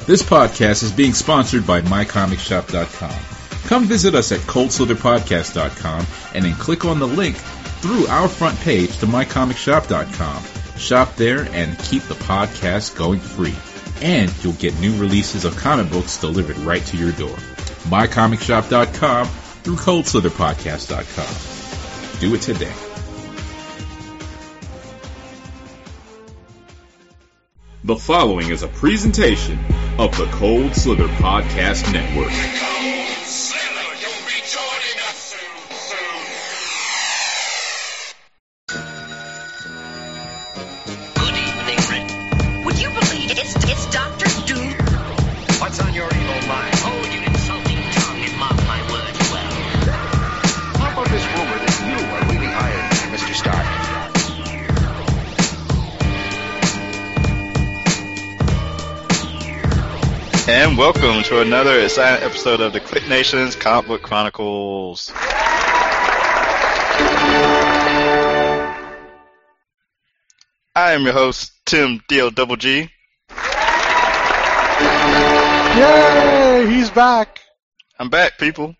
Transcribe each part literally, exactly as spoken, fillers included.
This podcast is being sponsored by my comic shop dot com. Come visit us at cold slither podcast dot com and then click on the link through our front page to my comic shop dot com. Shop there and keep the podcast going free. And you'll get new releases of comic books delivered right to your door. my comic shop dot com through cold slither podcast dot com. Do it today. The following is a presentation of the Cold Slither Podcast Network. Cold Slither, you'll be joining us soon, soon. Good evening, Rick. Would you believe it's, it's Doctor Doom? What's on your evil mind? Oh, you insulting tongue and mock my words well. How about this rumor that you are really hired by Mister Stark? And welcome to another exciting episode of the Click Nation's Comic Book Chronicles. I am your host, Tim D L Double G. Yay! He's back. I'm back, people.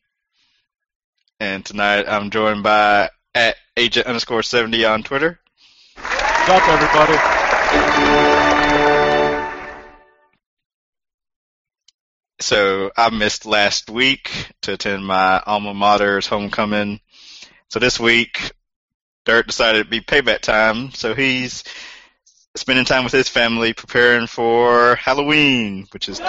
And tonight I'm joined by at agent underscore seventy on Twitter. What's up, everybody? So I missed last week to attend my alma mater's homecoming. So this week, Dirt decided it'd be payback time. So he's spending time with his family preparing for Halloween, which is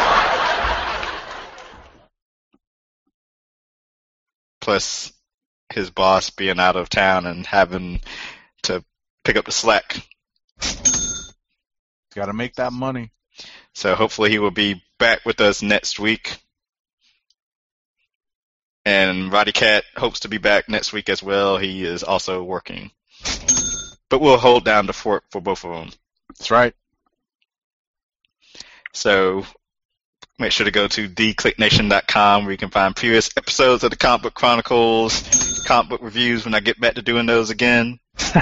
plus his boss being out of town and having to pick up the slack. Got to make that money. So hopefully he will be back with us next week. And Roddy Cat hopes to be back next week as well. He is also working. But we'll hold down the fort for both of them. That's right. So make sure to go to the click nation dot com where you can find previous episodes of the Comic Book Chronicles, comic book reviews when I get back to doing those again.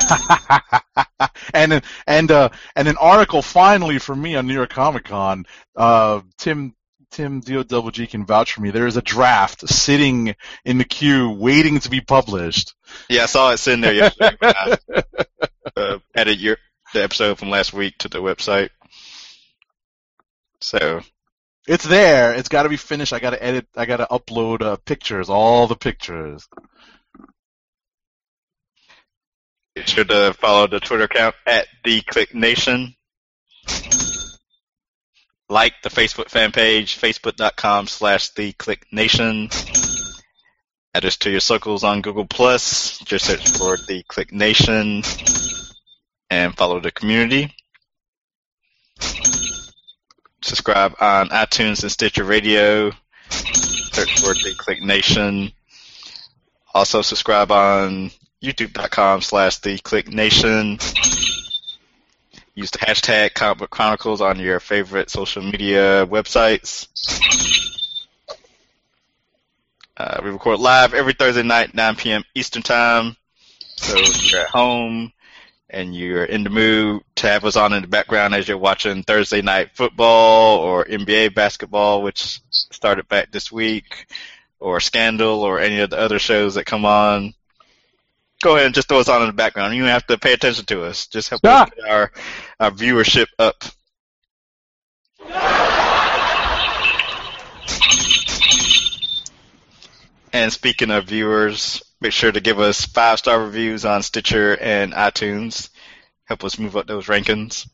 and and uh, and an article finally for me on New York Comic Con. Uh, Tim Tim D O Double G can vouch for me. There is a draft sitting in the queue waiting to be published. Yeah, I saw it sitting there yesterday when I uh, added your the episode from last week to the website. So it's there. It's got to be finished. I got to edit. I got to upload uh, pictures, all the pictures. Be sure to follow the Twitter account at the Click Nation. Like the Facebook fan page, facebook dot com slash the Click Nation. Add us to your circles on Google Plus. Just search for the Click Nation and follow the community. Subscribe on iTunes and Stitcher Radio. Search for the Click Nation. Also subscribe on youtube dot com slash the Click Nation. Use the hashtag Comic Book Chronicles on your favorite social media websites. Uh, we record live every Thursday night, nine p.m. Eastern Time. So if you're at home and you're in the mood to have us on in the background as you're watching Thursday Night Football or N B A basketball, which started back this week, or Scandal or any of the other shows that come on, go ahead and just throw us on in the background. You don't have to pay attention to us. Just help ah. us get our, our viewership up. And speaking of viewers, make sure to give us five-star reviews on Stitcher and iTunes. Help us move up those rankings.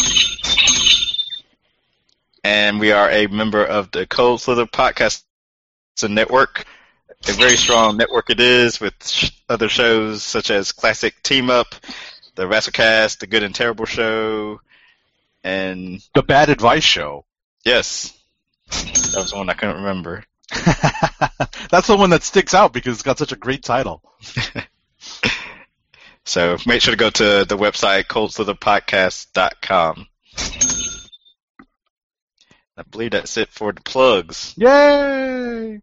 And we are a member of the Cold Slither Podcast Network. A very strong network it is, with sh- other shows such as Classic Team Up, the WrestleCast, the Good and Terrible Show, and the Bad Advice Show. Yes, that was one I couldn't remember. That's the one that sticks out because it's got such a great title. So make sure to go to the website cold slither podcast dot com. I believe that's it for the plugs. Yay!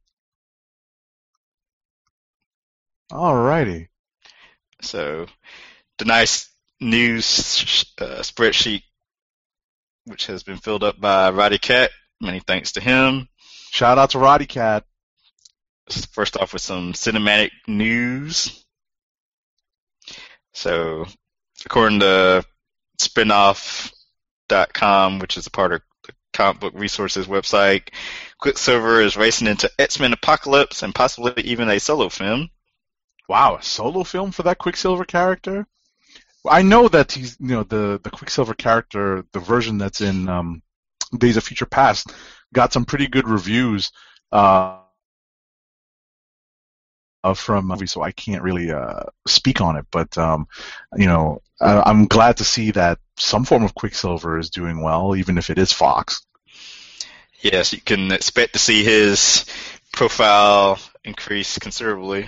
Alrighty. So the nice news uh, spreadsheet which has been filled up by Roddy Cat. Many thanks to him. Shout out to Roddy Cat. First off with some cinematic news. So, according to spinoff dot com, which is a part of the Comic Book Resources website, Quicksilver is racing into X-Men Apocalypse and possibly even a solo film. Wow, a solo film for that Quicksilver character? I know that he's, you know, the, the Quicksilver character, the version that's in um, Days of Future Past, got some pretty good reviews uh, from movie, so I can't really uh, speak on it. But um, you know, I, I'm glad to see that some form of Quicksilver is doing well, even if it is Fox. Yes, you can expect to see his profile increase considerably.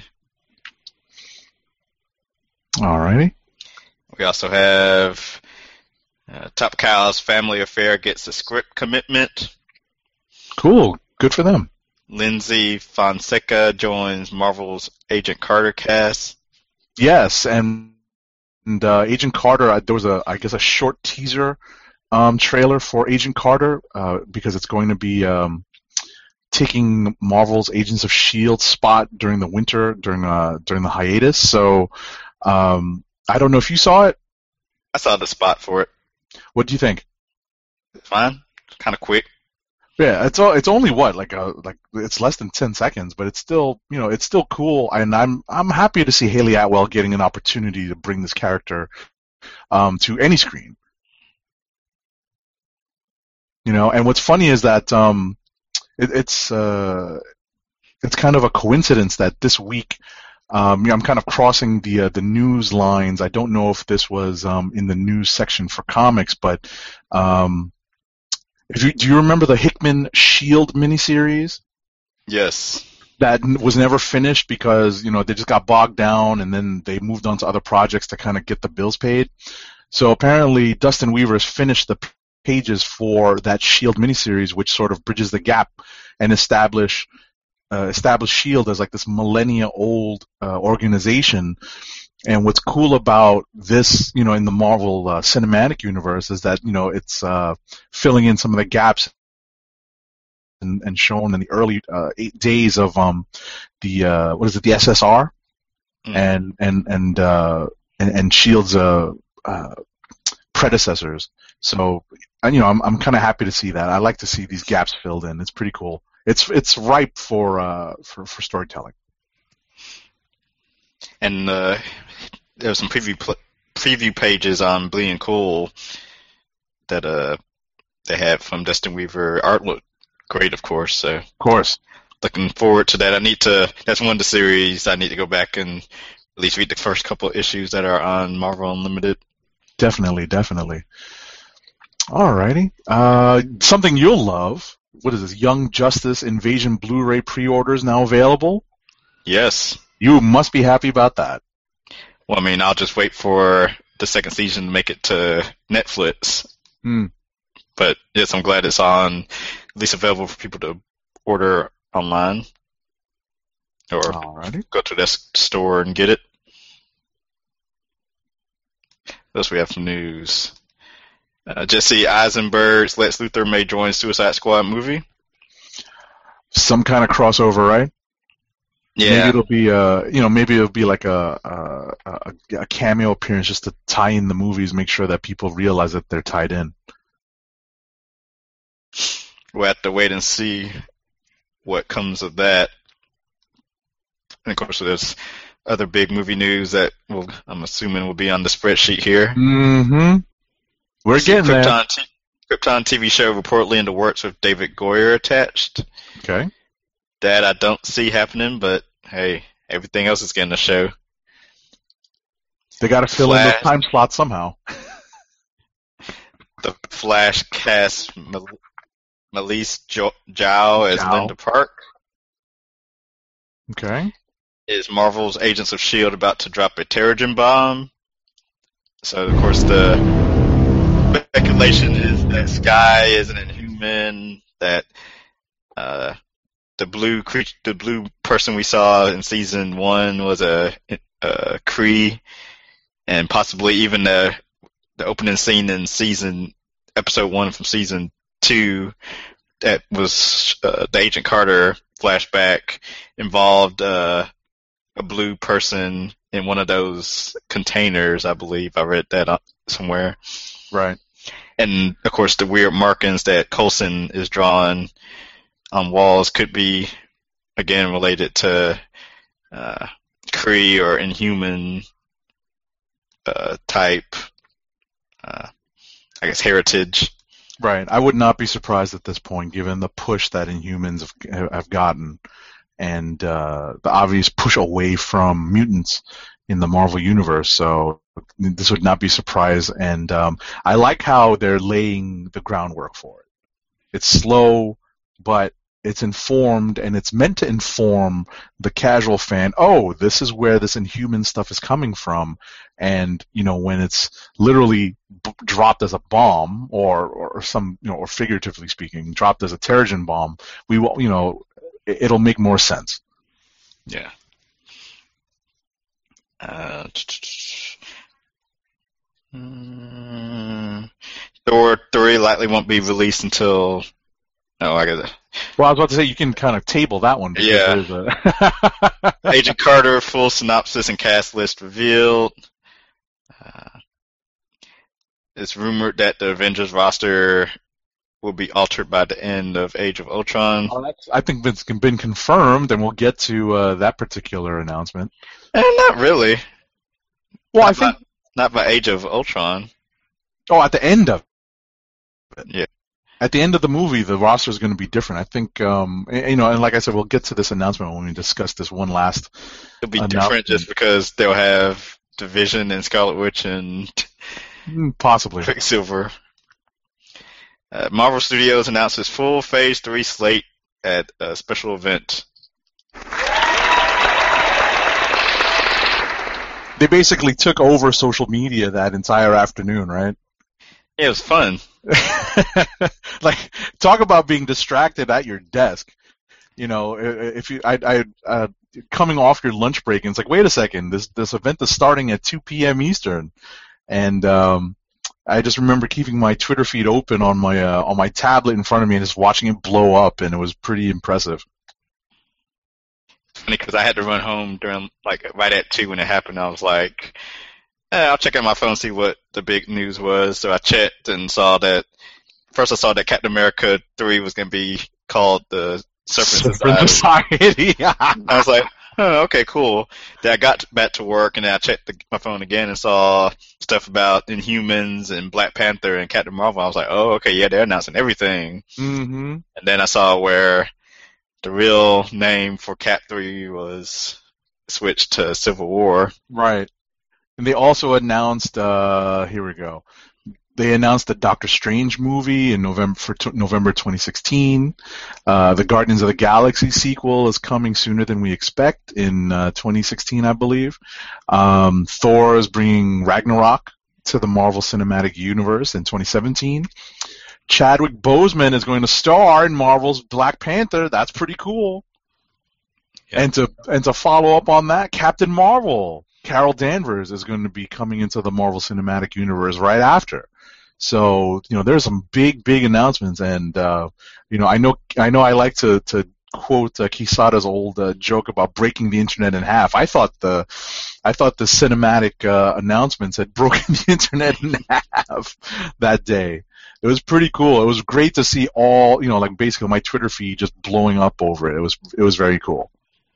Alrighty. We also have uh, Top Cow's Family Affair gets a script commitment. Cool. Good for them. Lindsay Fonseca joins Marvel's Agent Carter cast. Yes, and, and uh, Agent Carter, uh, there was a, I guess, a short teaser um, trailer for Agent Carter uh, because it's going to be um, taking Marvel's Agents of S H I E L D spot during the winter, during uh, during the hiatus. So um, I don't know if you saw it. I saw the spot for it. What do you think? Fine. Kind of quick. Yeah, it's all, it's only what like a like it's less than ten seconds, but it's still, you know, it's still cool, and I'm I'm happy to see Haley Atwell getting an opportunity to bring this character um, to any screen. You know, and what's funny is that um, it, it's uh, it's kind of a coincidence that this week um, you know, I'm kind of crossing the uh, the news lines. I don't know if this was um, in the news section for comics, but um, If you, do you remember the Hickman S H I E L D miniseries? Yes. That was never finished because, you know, they just got bogged down and then they moved on to other projects to kind of get the bills paid. So apparently Dustin Weaver has finished the pages for that S H I E L D miniseries, which sort of bridges the gap and establish uh, establish S H I E L D as like this millennia-old uh, organization. And what's cool about this, you know, in the Marvel uh, Cinematic Universe is that, you know, it's uh, filling in some of the gaps and, and shown in the early uh, eight days of um the uh, what is it, the S S R, mm. and and and uh, and, and S H I E L D's uh, uh, predecessors. So, you know, I'm I'm kind of happy to see that. I like to see these gaps filled in. It's pretty cool. It's it's ripe for uh for, for storytelling. And uh, there were some preview pl- preview pages on Bleeding Cool that uh they had from Dustin Weaver. Art looked great, of course. So, of course, looking forward to that. I need to. That's one of the series I need to go back and at least read the first couple of issues that are on Marvel Unlimited. Definitely, definitely. Alrighty. Uh, something you'll love. What is this? Young Justice Invasion Blu-ray pre-orders now available? Yes. You must be happy about that. Well, I mean, I'll just wait for the second season to make it to Netflix. Hmm. But yes, I'm glad it's on, at least available for people to order online or Alrighty. Go to the store and get it. What else we have for news? Uh, Jesse Eisenberg's Lex Luthor may join Suicide Squad movie. Some kind of crossover, right? Yeah. Maybe it'll be, uh, you know, maybe it'll be like a, a a a cameo appearance just to tie in the movies, make sure that people realize that they're tied in. We'll have to wait and see what comes of that. And of course, there's other big movie news that will, I'm assuming, will be on the spreadsheet here. Mm-hmm. We're getting Krypton there. T- Krypton T V show reportedly in the works with David Goyer attached. Okay. That I don't see happening, but hey, everything else is getting a show. They got to fill Flash. in the time slot somehow. The Flash cast Mel- Melise jo- Zhao as Zhao. Linda Park. Okay. Is Marvel's Agents of S H I E L D about to drop a Terrigen bomb? So, of course, the speculation is that Skye is an Inhuman, that uh, the blue cre- the blue person we saw in season one was a, a Kree, and possibly even the the opening scene in season episode one from season two that was uh, the Agent Carter flashback involved uh, a blue person in one of those containers, I believe. I read that up somewhere. Right. And, of course, the weird markings that Coulson is drawing on walls could be, again, related to uh, Kree or Inhuman uh, type, uh, I guess, heritage. Right. I would not be surprised at this point, given the push that Inhumans have, have gotten and uh, the obvious push away from mutants in the Marvel Universe. So this would not be a surprise. And um, I like how they're laying the groundwork for it. It's slow, but it's informed, and it's meant to inform the casual fan, oh, this is where this Inhuman stuff is coming from. And, you know, when it's literally b- dropped as a bomb, or, or some, you know, or figuratively speaking, dropped as a Terrigen bomb, we will, you know, it, it'll make more sense. Yeah. Uh, mm, Thor three likely won't be released until. Oh, I got it. Well, I was about to say you can kind of table that one. Yeah. There's a Agent Carter full synopsis and cast list revealed. Uh, it's rumored that the Avengers roster will be altered by the end of Age of Ultron. Well, that's, I think it's been confirmed, and we'll get to uh, that particular announcement. Eh, not really. Well, not I think by, not by Age of Ultron. Oh, at the end of it. Yeah. At the end of the movie, the roster is going to be different. I think, um, you know, and like I said, we'll get to this announcement when we discuss this one last. It'll be different just because they'll have Division and Scarlet Witch and possibly Quicksilver. Uh, Marvel Studios announces full Phase three slate at a special event. They basically took over social media that entire afternoon, right? Yeah, it was fun. Like, talk about being distracted at your desk. You know, if you, I, I, uh, coming off your lunch break, and it's like, wait a second, this this event is starting at two p.m. Eastern, and um, I just remember keeping my Twitter feed open on my uh, on my tablet in front of me and just watching it blow up, and it was pretty impressive. Funny because I had to run home during like right at two when it happened. I was like, eh, I'll check out my phone, see what the big news was. So I checked and saw that. First, I saw that Captain America three was going to be called the Serpent Serpent Society. Society. I was like, oh, okay, cool. Then I got back to work and then I checked the, my phone again and saw stuff about Inhumans and Black Panther and Captain Marvel. I was like, oh, okay, yeah, they're announcing everything. Mm-hmm. And then I saw where the real name for Cap three was switched to Civil War. Right. And they also announced, uh, here we go. They announced the Doctor Strange movie in November for t- November twenty sixteen. Uh, the Guardians of the Galaxy sequel is coming sooner than we expect in uh, twenty sixteen, I believe. Um, Thor is bringing Ragnarok to the Marvel Cinematic Universe in twenty seventeen. Chadwick Boseman is going to star in Marvel's Black Panther. That's pretty cool. Yeah. And to and to follow up on that, Captain Marvel, Carol Danvers, is going to be coming into the Marvel Cinematic Universe right after. So, you know, there's some big, big announcements, and uh, you know, I know, I know, I like to to quote uh, Kisada's old uh, joke about breaking the internet in half. I thought the, I thought the cinematic uh, announcements had broken the internet in half that day. It was pretty cool. It was great to see all, you know, like basically my Twitter feed just blowing up over it. It was, it was very cool.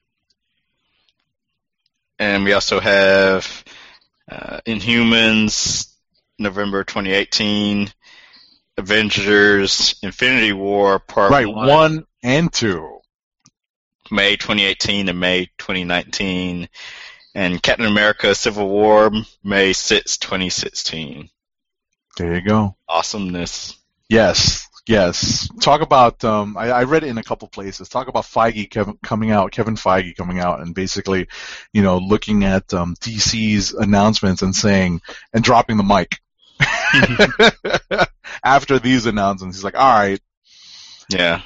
And we also have uh, Inhumans. November twenty eighteen, Avengers Infinity War Part right, one. Right, one and two. May twenty eighteen and May twenty nineteen. And Captain America Civil War, May sixth, twenty sixteen. There you go. Awesomeness. Yes, yes. Talk about, um, I, I read it in a couple places. Talk about Feige Kevin, coming out, Kevin Feige coming out and basically, you know, looking at um, D C's announcements and saying, and dropping the mic. After these announcements, he's like, all right. Yeah.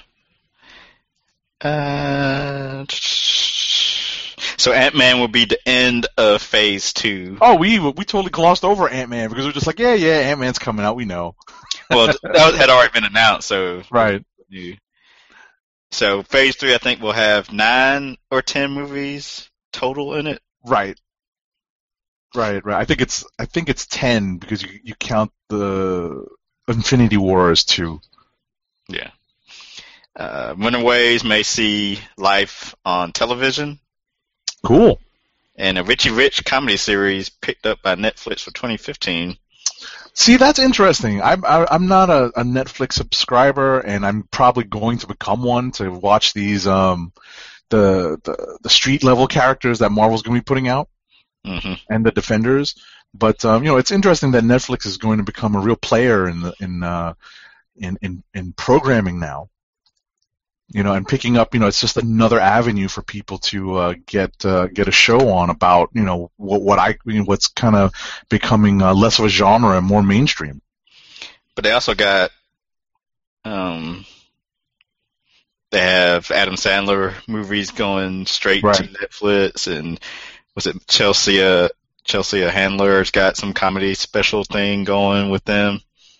Uh, so Ant-Man will be the end of Phase two. Oh, we we totally glossed over Ant-Man because we're just like, yeah, yeah, Ant-Man's coming out, we know. Well, that had already been announced, so Right. new. So phase three, I think, will have nine or ten movies total in it. Right. Right, right. I think it's I think it's ten because you you count the Infinity War as two. Yeah. Uh, Runaways may see life on television, Cool. and a Richie Rich comedy series picked up by Netflix for twenty fifteen. See, that's interesting. I'm I, I'm not a, a Netflix subscriber, and I'm probably going to become one to watch these um the the, the street level characters that Marvel's going to be putting out. Mm-hmm. And the Defenders, but um, you know, it's interesting that Netflix is going to become a real player in the in uh, in, in in programming now. You know, and picking up, you know, it's just another avenue for people to uh, get uh, get a show on about, you know, what what I you know, what's kind of becoming uh, less of a genre and more mainstream. But they also got, um, they have Adam Sandler movies going straight Right. to Netflix, and was it Chelsea? Uh, Chelsea Handler's got some comedy special thing going with them.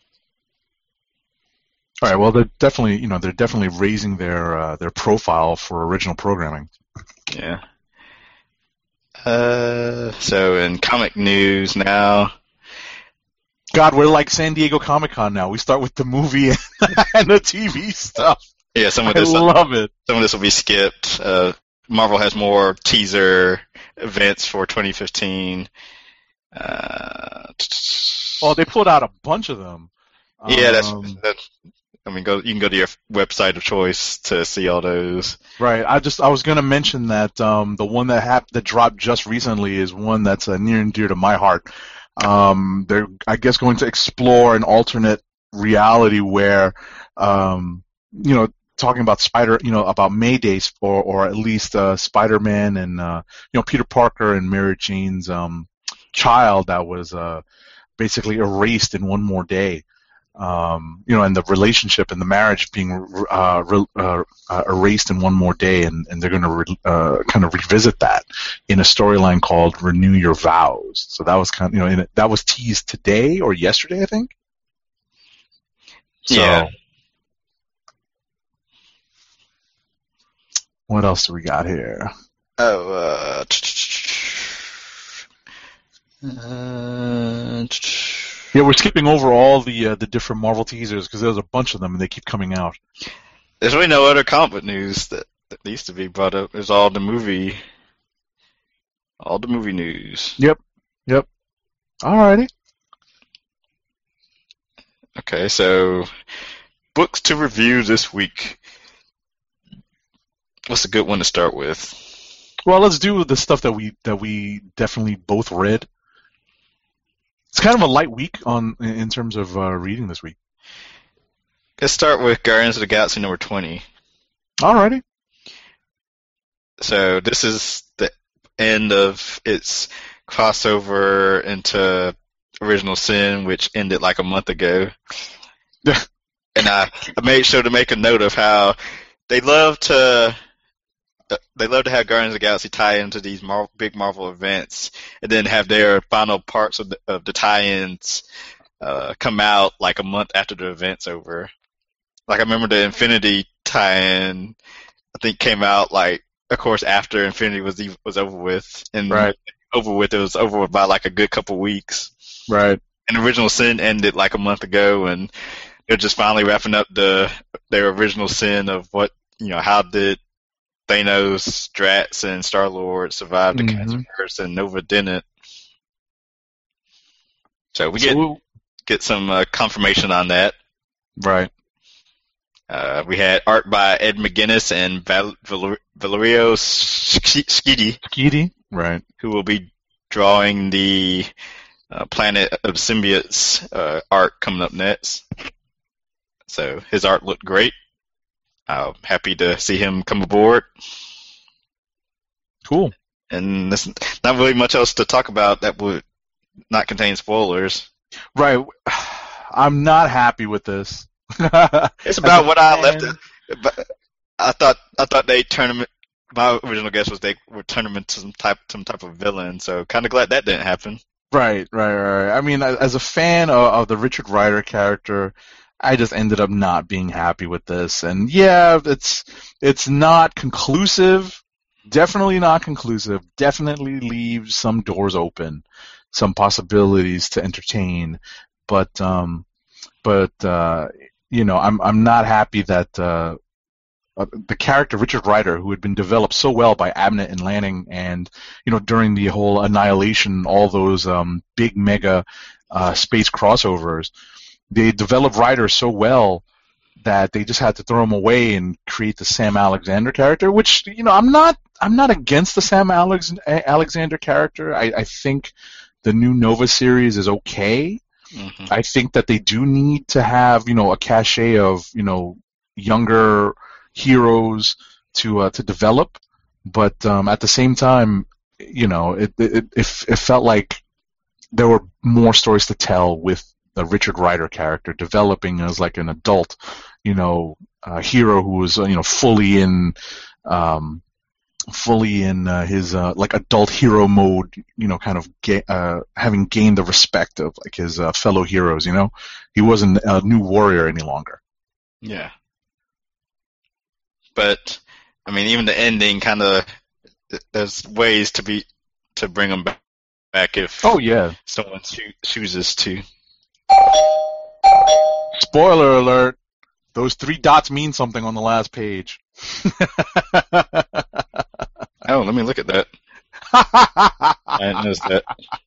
All right, well, they're definitely, you know, they're definitely raising their uh, their profile for original programming. Yeah. Uh, so in comic news now, God, we're like San Diego Comic-Con now. We start with the movie and the T V stuff. yeah, some of I this, love it. some of this will be skipped. Uh, Marvel has more teaser events for twenty fifteen. Uh, Well, they pulled out a bunch of them. yeah, that's, Um, that's. I mean, go. You can go to your website of choice to see all those. right. I just I was going to mention that um, the one that hap- that dropped just recently is one that's uh, near and dear to my heart. Um, they're, I guess, going to explore an alternate reality where, um, you know, talking about Spider, you know, about Maydays, or or at least uh, Spider-Man and uh, you know, Peter Parker and Mary Jane's um, child that was uh, basically erased in one more day. Um, you know, and the relationship and the marriage being uh, re- uh, uh, erased in one more day, and, and they're going to re- uh, kind of revisit that in a storyline called "Renew Your Vows." So that was kind of, you know, in it, that was teased today or yesterday, I think. So, Yeah. what else do we got here? Oh, uh, uh, Yeah, we're skipping over all the uh, the different Marvel teasers because there's a bunch of them and they keep coming out. there's really no other comic book news that, that needs to be brought up. There's all the movie, all the movie news. Yep, yep. Alrighty. Okay, so books to review this week. What's a good one to start with? Well, let's do the stuff that we that we definitely both read. It's kind of a light week on in terms of uh, reading this week. Let's start with Guardians of the Galaxy number twenty. Alrighty. So this is the end of its crossover into Original Sin, which ended like a month ago. And I, I made sure to make a note of how they love to they love to have Guardians of the Galaxy tie into these Mar- big Marvel events, and then have their final parts of the, of the tie-ins uh, come out like a month after the event's over. Like I remember the Infinity tie-in, I think came out like, of course, after Infinity was was over with, and Right. over with it was over with by like a good couple weeks. Right. And Original Sin ended like a month ago, and they're just finally wrapping up the their Original Sin of what, you know, how did Thanos, Drax, and Star-Lord survive the Mhm. Cancer Curse, and Nova didn't. So we So get we'll- get some uh, confirmation on that. right. Uh, we had art by Ed McGuinness and Val- Val- Valerio Schiti, Skeety. Right. who will be drawing the uh, Planet of Symbiotes uh, art coming up next. So his art looked great. I'm happy to see him come aboard. Cool. And there's not really much else to talk about that would not contain spoilers. Right. I'm not happy with this. It's about what I left fan- it. But I thought I thought they turned him. My original guess was they would turn him into some type some type of villain. So kind of glad that didn't happen. Right, right, right. I mean, as a fan of, of the Richard Rider character, I just ended up not being happy with this. And yeah, it's it's not conclusive. Definitely not conclusive. Definitely leaves some doors open, some possibilities to entertain. But um, but uh, you know, I'm I'm not happy that uh, uh, the character Richard Rider, who had been developed so well by Abnett and Lanning, and you know, during the whole Annihilation, all those um, big mega uh, space crossovers, they developed Rider so well that they just had to throw him away and create the Sam Alexander character. Which, you know, I'm not I'm not against the Sam Alex- Alexander character. I, I think the new Nova series is okay. Mm-hmm. I think that they do need to have, you know, a cachet of, you know, younger heroes to uh, to develop, but um, at the same time, you know, it it, it it felt like there were more stories to tell with the Richard Rider character developing as like an adult, you know, uh, hero who was uh, you know fully in um, fully in uh, his uh, like adult hero mode, you know, kind of ga- uh, having gained the respect of like his uh, fellow heroes. You know, he wasn't a new warrior any longer. Yeah. But I mean, even the ending kind of, there's ways to be to bring him back if oh yeah someone cho- chooses to. Spoiler alert! Those three dots mean something on the last page. Oh, let me look at that. I didn't notice that.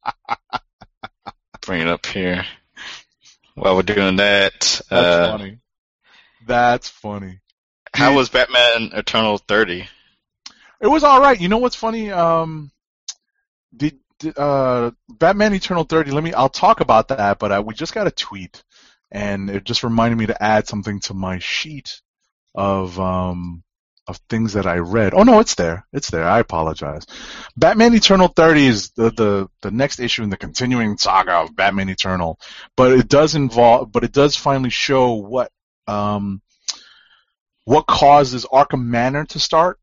Bring it up here. While we're doing that, that's uh, funny. That's funny. How was Batman Eternal thirty? It was all right. You know what's funny? Um, did, did uh, Batman Eternal thirty? Let me. I'll talk about that. But uh, we just got a tweet, and it just reminded me to add something to my sheet of um of things that I read. Oh no, it's there. It's there. I apologize. Batman Eternal thirty is the the, the next issue in the continuing saga of Batman Eternal, but it does involve. But it does finally show what um. what causes Arkham Manor to start.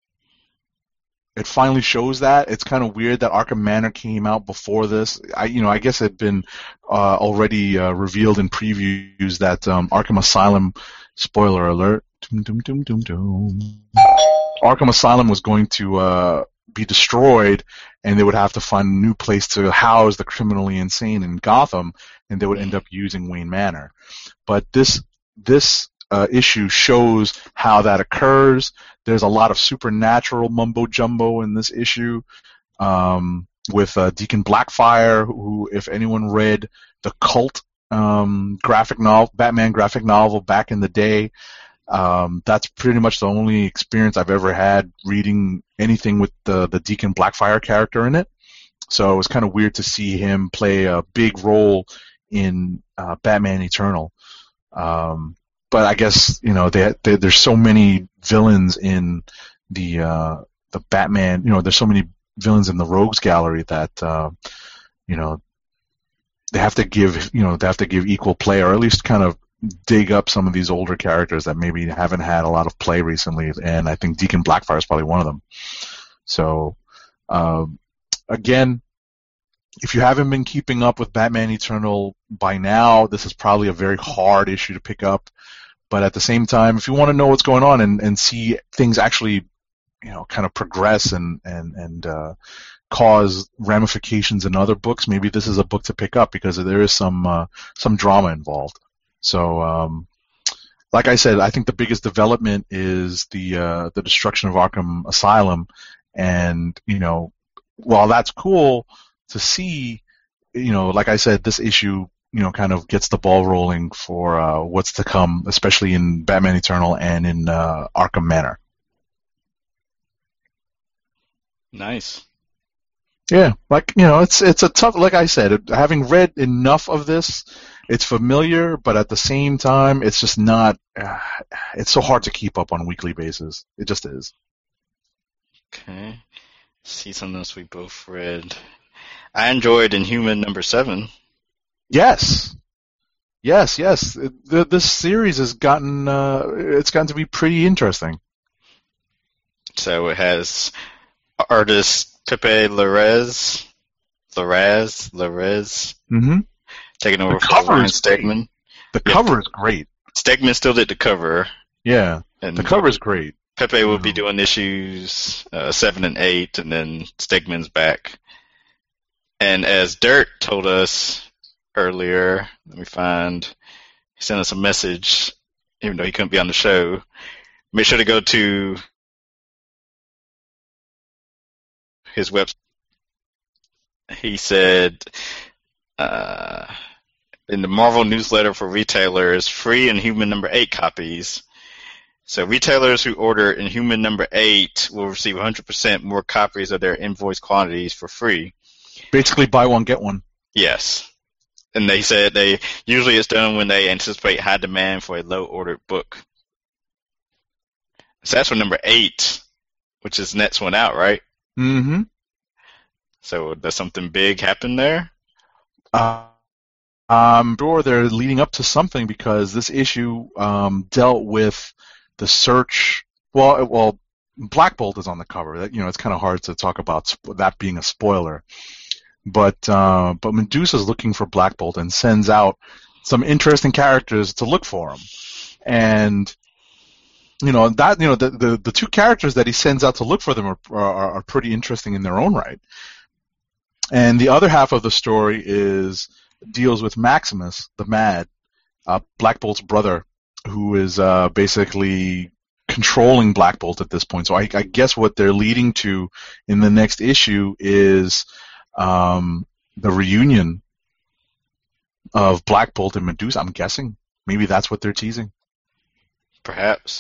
It finally shows that. It's kind of weird that Arkham Manor came out before this. I, you know, I guess it had been uh, already uh, revealed in previews that um, Arkham Asylum, spoiler alert, dum, dum, dum, dum, dum, Arkham Asylum was going to uh, be destroyed, and they would have to find a new place to house the criminally insane in Gotham, and they would end up using Wayne Manor. But this this Uh, issue shows how that occurs. There's a lot of supernatural mumbo jumbo in this issue, um, with uh, Deacon Blackfire, who, if anyone read the Cult um, graphic novel, Batman graphic novel back in the day, um, that's pretty much the only experience I've ever had reading anything with the the Deacon Blackfire character in it. So it was kind of weird to see him play a big role in uh, Batman Eternal. Um, But I guess, you know, they, they, there's so many villains in the uh, the Batman, you know, there's so many villains in the Rogues Gallery that, uh, you know, they have to give, you know, they have to give equal play, or at least kind of dig up some of these older characters that maybe haven't had a lot of play recently. And I think Deacon Blackfire is probably one of them. So, um, again, if you haven't been keeping up with Batman Eternal by now, this is probably a very hard issue to pick up. But at the same time, if you want to know what's going on and, and see things actually, you know, kind of progress and and and uh, cause ramifications in other books, maybe this is a book to pick up because there is some uh, some drama involved. So, um, like I said, I think the biggest development is the uh, the destruction of Arkham Asylum, and you know, while that's cool to see, you know, like I said, this issue, you know, kind of gets the ball rolling for uh, what's to come, especially in Batman Eternal and in uh, Arkham Manor. Nice. Yeah, like, you know, it's it's a tough, like I said, having read enough of this, it's familiar, but at the same time, it's just not, uh, it's so hard to keep up on a weekly basis. It just is. Okay. See something else we both read. I enjoyed Inhuman number seven. Yes. Yes, yes. It, the, this series has gotten, uh, it's gotten to be pretty interesting. So it has artist Pepe Larraz Larez, Larez, Mm-hmm. taking over The for cover Ryan is great. Stegman. The Yeah. cover is great. Stegman still did the cover, Yeah, and the cover is great. Pepe will be Mhm. doing issues uh, seven and eight, and then Stegman's back. And as Dirt told us earlier, let me find. He sent us a message, even though he couldn't be on the show. Make sure to go to his website. He said, uh, in the Marvel newsletter for retailers, free Inhuman number eight copies. So retailers who order Inhuman number eight will receive one hundred percent more copies of their invoice quantities for free. Basically, buy one get one. Yes. And they said they usually it's done when they anticipate high demand for a low ordered book. So that's for number eight, which is next one out, right? Mm-hmm. So does something big happen there? Uh, I'm sure they're leading up to something because this issue um, dealt with the search. Well, it- well, Black Bolt is on the cover. That you know, it's kind of hard to talk about sp- that being a spoiler. But uh, but Medusa's looking for Black Bolt and sends out some interesting characters to look for him. And you know that you know the the, the two characters that he sends out to look for them are, are are pretty interesting in their own right. And the other half of the story is deals with Maximus, the Mad, uh, Black Bolt's brother, who is uh, basically controlling Black Bolt at this point. So I, I guess what they're leading to in the next issue is um, the reunion of Black Bolt and Medusa. I'm guessing maybe that's what they're teasing. Perhaps.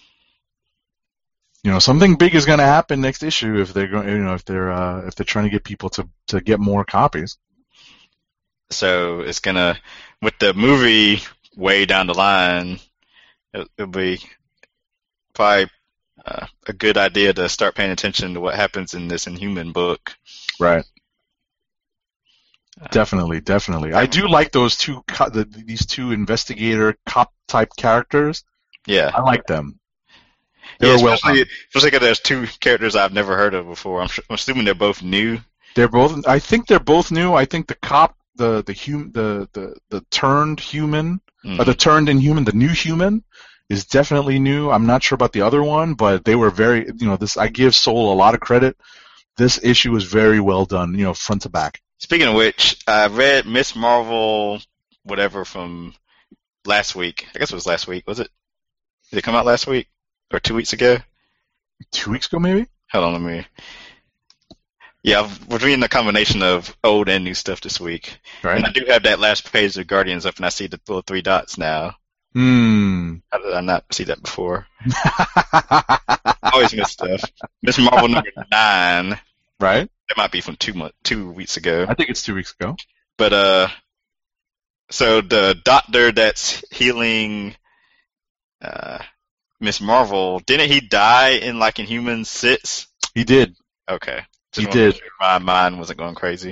You know, something big is going to happen next issue if they're going. You know, if they're uh, if they're trying to get people to to get more copies. So it's gonna, with the movie way down the line, it, it'll be probably uh, a good idea to start paying attention to what happens in this Inhuman book. Right. Definitely, definitely. I do like those two, co- the, these two investigator cop type characters. Yeah. I like them. They Yeah, were well especially, done. especially because there's two characters I've never heard of before. I'm, su- I'm assuming they're both new. They're both. I think they're both new. I think the cop, the the hum, the, the the turned human, Mhm. or the turned inhuman, the new human, is definitely new. I'm not sure about the other one, but they were very. You know, this I give Soul a lot of credit. This issue was very well done. You know, front to back. Speaking of which, I read Miss Marvel, whatever, from last week. I guess it was last week, was it? Did it come out last week? Or two weeks ago? Two weeks ago, maybe. Hold on, let me... Yeah, we're reading a combination of old and new stuff this week. Right. And I do have that last page of Guardians up, and I see the little three dots now. Hmm. How did I not see that before? I always miss stuff. Miss Marvel number nine. Right. That might be from two months, two weeks ago. I think it's two weeks ago. But uh, so the doctor that's healing uh, Miss Marvel, didn't he die in like Inhuman six? He did. Okay, He wanted to did. make sure my mind wasn't going crazy.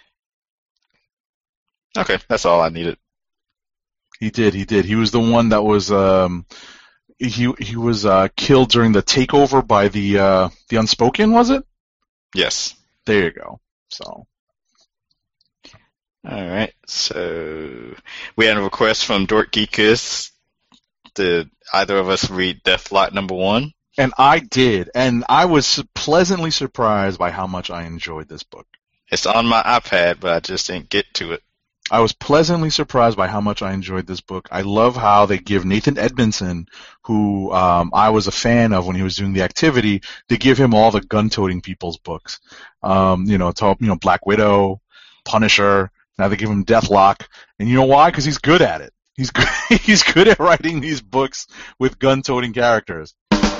Okay, that's all I needed. He did. He did. He was the one that was um, he he was uh, killed during the takeover by the uh, the Unspoken. Was it? Yes. There you go. So All right. So we had a request from Dork Geekus. Did either of us read Deathlok number one? and I did, and I was pleasantly surprised by how much I enjoyed this book. It's on my iPad, but I just didn't get to it. I was pleasantly surprised by how much I enjoyed this book. I love how they give Nathan Edmondson, who um, I was a fan of when he was doing The Activity, they give him all the gun-toting people's books. Um, you know, to, you know, Black Widow, Punisher. Now they give him Deathlock, and you know why? Because he's good at it. He's good. He's good at writing these books with gun-toting characters.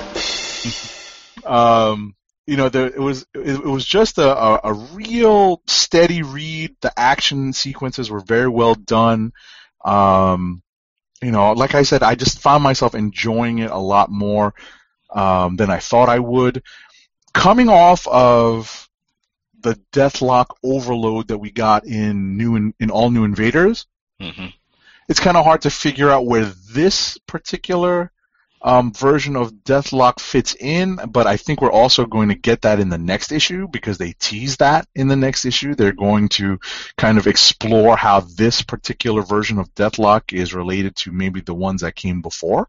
um, you know, there, it was it, it was just a, a, a real steady read. The action sequences were very well done. Um, you know, like I said, I just found myself enjoying it a lot more um, than I thought I would. Coming off of the Deathlock overload that we got in new in, in All New Invaders, Mm-hmm. it's kind of hard to figure out where this particular um, version of Deathlock fits in, but I think we're also going to get that in the next issue because they tease that in the next issue. They're going to kind of explore how this particular version of Deathlock is related to maybe the ones that came before.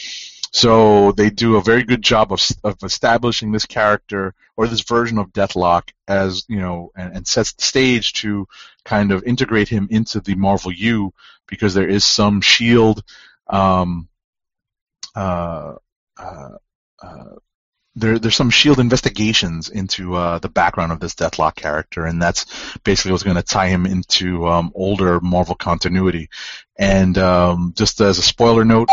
So they do a very good job of of establishing this character or this version of Deathlock as, you know, and, and sets the stage to kind of integrate him into the Marvel U because there is some S.H.I.E.L.D. Um, uh, uh, uh, there, there's some S H I E L D investigations into uh, the background of this Deathlock character, and that's basically what's going to tie him into um, older Marvel continuity. And um, just as a spoiler note,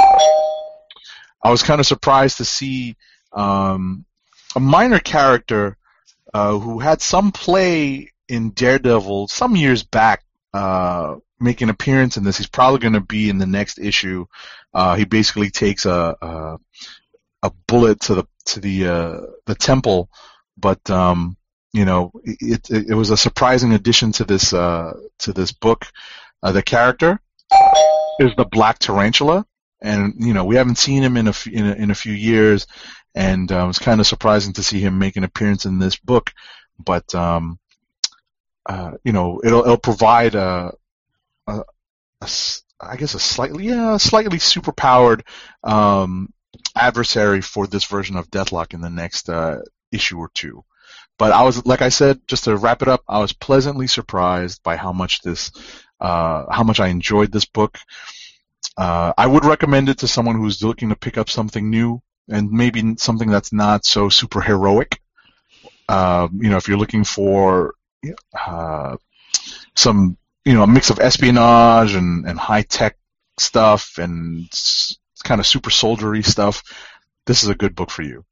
I was kind of surprised to see um, a minor character uh, who had some play in Daredevil some years back uh, make an appearance in this. He's probably going to be in the next issue. Uh, he basically takes a, a a bullet to the to the uh, the temple, but um, you know it, it it was a surprising addition to this uh, to this book. Uh, the character is the Black Tarantula. And you know we haven't seen him in a f- in a, in a few years, and uh, it's kind of surprising to see him make an appearance in this book. But um, uh, you know it'll it'll provide a, a, a I guess a slightly yeah slightly superpowered um, adversary for this version of Deathlock in the next uh, issue or two. But I was like I said, just to wrap it up, I was pleasantly surprised by how much this uh, how much I enjoyed this book. Uh, I would recommend it to someone who's looking to pick up something new and maybe something that's not so super heroic. Uh, you know, if you're looking for uh, some, you know, a mix of espionage and, and high-tech stuff and s- kind of super soldiery stuff, this is a good book for you.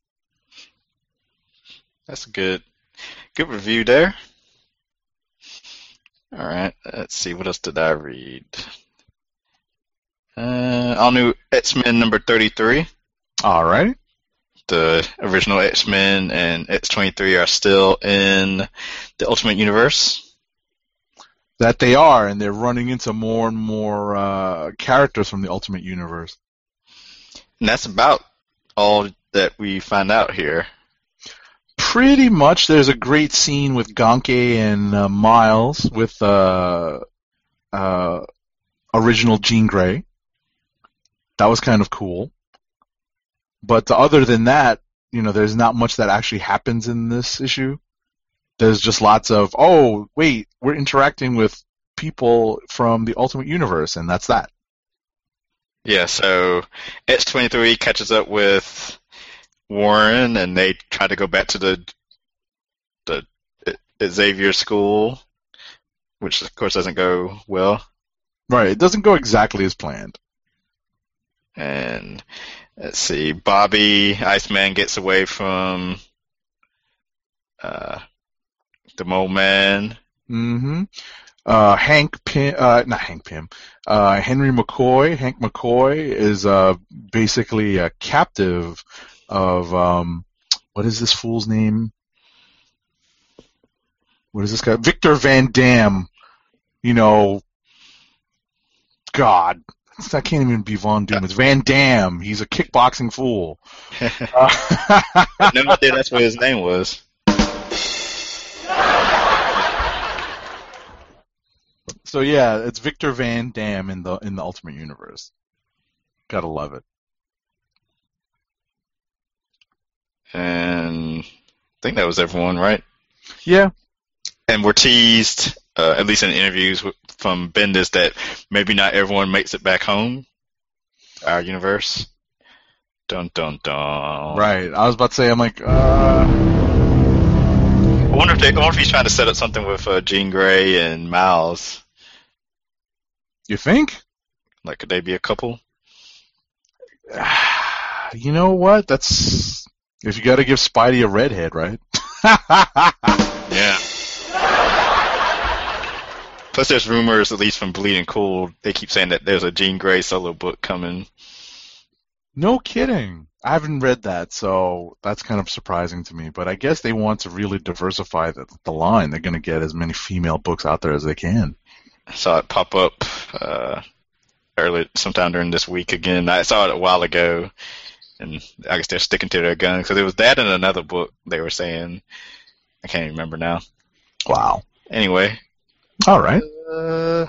That's a good, good review there. All right, let's see. What else did I read? Uh, all new X-Men number thirty-three. All right. The original X-Men and X twenty-three are still in the Ultimate Universe. That they are, and they're running into more and more uh, characters from the Ultimate Universe. And that's about all that we find out here. Pretty much. There's a great scene with Ganke and uh, Miles with uh, uh, original Jean Grey. That was kind of cool. But other than that, you know, there's not much that actually happens in this issue. There's just lots of, oh, wait, we're interacting with people from the Ultimate Universe, and that's that. Yeah, so X twenty-three catches up with Warren, and they try to go back to the the Xavier school, which of course doesn't go well. Right, it doesn't go exactly as planned. And let's see, Bobby Iceman gets away from uh, the Mole Man. Mm-hmm. Uh, Hank Pym, uh, not Hank Pym, uh, Henry McCoy. Hank McCoy is uh, basically a captive of um, what is this fool's name? What is this guy? Victor Van Dam. You know, God. That can't even be Von Doom. It's Van Dam. He's a kickboxing fool. uh, No idea that's what his name was. So yeah, it's Victor Van Dam in the in the Ultimate Universe. Gotta love it. And I think that was everyone, right? Yeah. And we're teased, uh, at least in interviews with, from Bendis, that maybe not everyone makes it back home to our universe. Dun dun dun. Right. I was about to say, I'm like, uh... I wonder if they, I wonder if he's trying to set up something with uh, Jean Grey and Miles. You think? Like, could they be a couple? You know what? That's if you got to give Spidey a redhead, right? Yeah. Plus, there's rumors, at least from Bleeding Cool, they keep saying that there's a Jean Grey solo book coming. No kidding. I haven't read that, so that's kind of surprising to me. But I guess they want to really diversify the, the line. They're going to get as many female books out there as they can. I saw it pop up uh, early, sometime during this week again. I saw it a while ago, and I guess they're sticking to their guns. Because it was that in another book they were saying. I can't even remember now. Wow. Anyway. All right. Uh,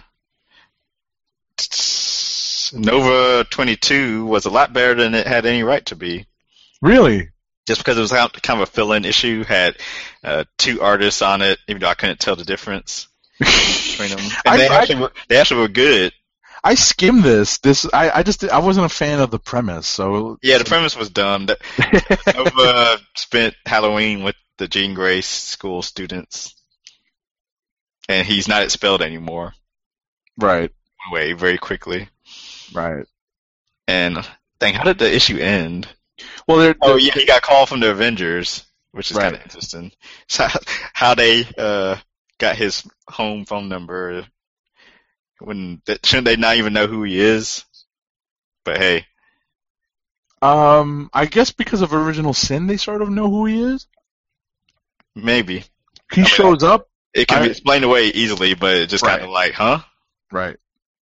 Nova twenty-two was a lot better than it had any right to be. Really? Just because it was kind of a fill-in issue, had uh, two artists on it, even though I couldn't tell the difference between them. And I, they, I, actually were, they actually were good. I skimmed this. This I, I just I wasn't a fan of the premise. So yeah, the premise was dumb. Nova spent Halloween with the Jean Grey school students, and he's not expelled anymore. Right. Away very quickly. Right. And dang, how did the issue end? Well, they're, oh they're, yeah, he got called from the Avengers, which is right. kind of interesting. So how they uh, got his home phone number when shouldn't they not even know who he is? But hey, um, I guess because of Original Sin, they sort of know who he is. Maybe he I mean, shows up. It can I, be explained away easily, but it's just right. kind of like, huh? Right.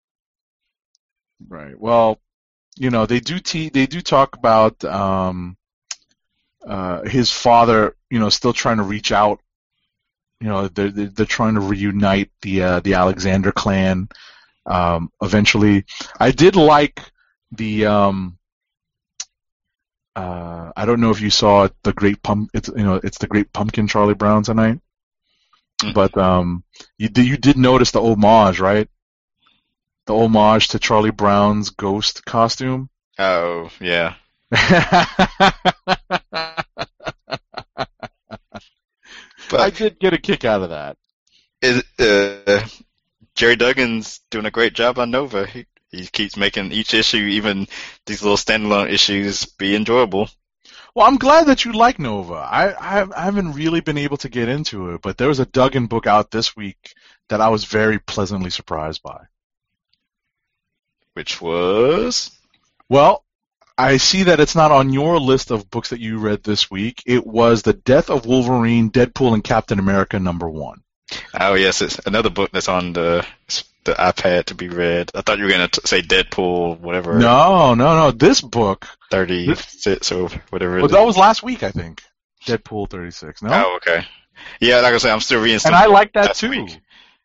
Right. Well, you know, they do te- they do talk about um, uh, his father, you know, still trying to reach out. You know, they're they're trying to reunite the uh, the Alexander clan. Um, eventually, I did like the. Um, uh, I don't know if you saw the Great Pump. It's you know, it's the Great Pumpkin Charlie Brown tonight. Mm-hmm. But um, you you did notice the homage, right? The homage to Charlie Brown's ghost costume. Oh, yeah. But I did get a kick out of that. Is, uh, Jerry Duggan's doing a great job on Nova. He, he keeps making each issue, even these little standalone issues, be enjoyable. Well, I'm glad that you like Nova. I, I, I haven't really been able to get into it, but there was a Duggan book out this week that I was very pleasantly surprised by. Which was? Well, I see that it's not on your list of books that you read this week. It was The Death of Wolverine, Deadpool, and Captain America number one. Oh, yes. It's another book that's on the the iPad to be read. I thought you were going to say Deadpool, whatever. No, no, no. This book. thirty-six or whatever it well, is. That was last week, I think. Deadpool thirty-six. No? Oh, okay. Yeah, like I said, I'm still reading And I like that too. Week.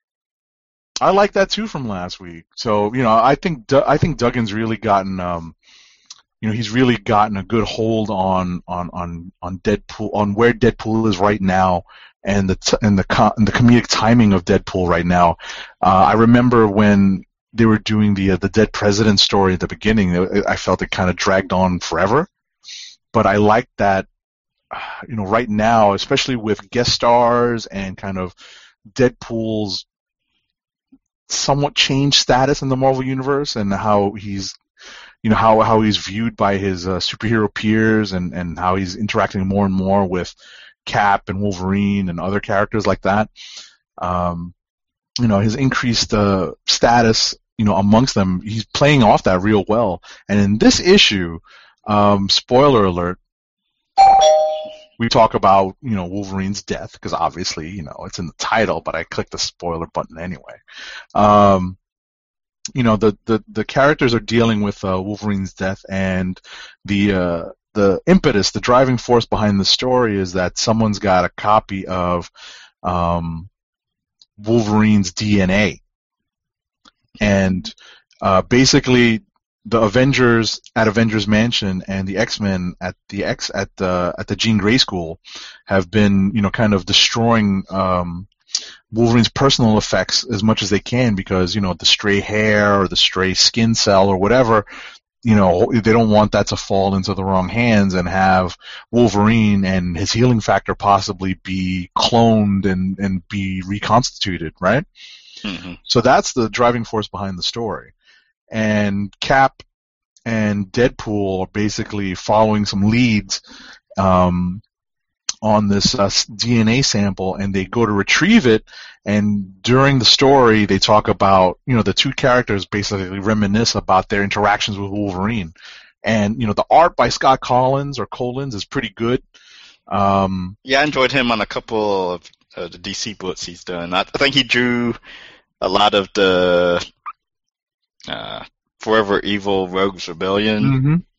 I like that too from last week. So, you know, I think I think Duggan's really gotten, um, you know, he's really gotten a good hold on on on on Deadpool, on where Deadpool is right now, and the t- and the co- and the comedic timing of Deadpool right now. Uh, I remember when they were doing the uh, the Dead President story at the beginning. I felt it kind of dragged on forever, but I like that. You know, right now, especially with guest stars and kind of Deadpool's somewhat changed status in the Marvel Universe and how he's, you know, how, how he's viewed by his uh, superhero peers and, and how he's interacting more and more with Cap and Wolverine and other characters like that. Um, you know, his increased uh, status, you know, amongst them, he's playing off that real well. And in this issue, um, spoiler alert, we talk about, you know, Wolverine's death, because obviously, you know, it's in the title, but I clicked the spoiler button anyway. Um, you know, the, the, the characters are dealing with uh, Wolverine's death, and the uh, the impetus, the driving force behind the story is that someone's got a copy of um, Wolverine's D N A. And uh, basically, the Avengers at Avengers Mansion and the X-Men at the X at the at the Jean Grey School have been, you know, kind of destroying um, Wolverine's personal effects as much as they can, because, you know, the stray hair or the stray skin cell or whatever, you know, they don't want that to fall into the wrong hands and have Wolverine and his healing factor possibly be cloned and and be reconstituted, right? Mm-hmm. So that's the driving force behind the story. And Cap and Deadpool are basically following some leads um, on this uh, D N A sample, and they go to retrieve it. And during the story, they talk about, you know, the two characters basically reminisce about their interactions with Wolverine. And, you know, the art by Scott Collins or Collins is pretty good. Um, yeah, I enjoyed him on a couple of uh, the D C books he's done. I, I think he drew a lot of the Uh, Forever Evil Rogues Rebellion. Mm-hmm.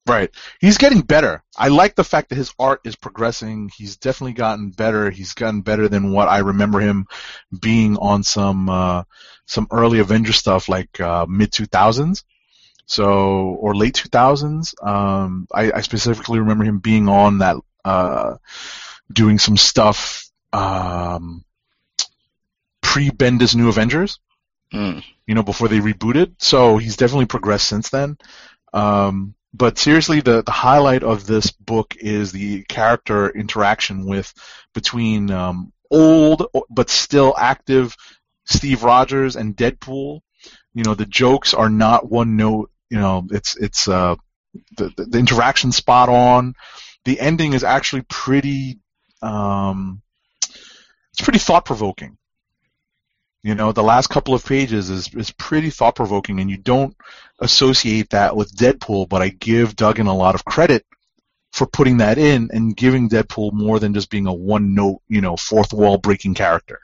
Right. He's getting better. I like the fact that his art is progressing. He's definitely gotten better. He's gotten better than what I remember him being on some uh, some early Avenger stuff like uh, mid two thousands. So or late two thousands. Um, I, I specifically remember him being on that, uh, doing some stuff um, pre-Bendis New Avengers. Mm. You know, before they rebooted. So he's definitely progressed since then. Um, but seriously, the, the highlight of this book is the character interaction with between um, old but still active Steve Rogers and Deadpool. You know, the jokes are not one note. You know, it's it's uh, the, the the interaction spot on. The ending is actually pretty. Um, it's pretty thought provoking. You know, the last couple of pages is, is pretty thought-provoking, and you don't associate that with Deadpool, but I give Duggan a lot of credit for putting that in and giving Deadpool more than just being a one-note, you know, fourth-wall-breaking character.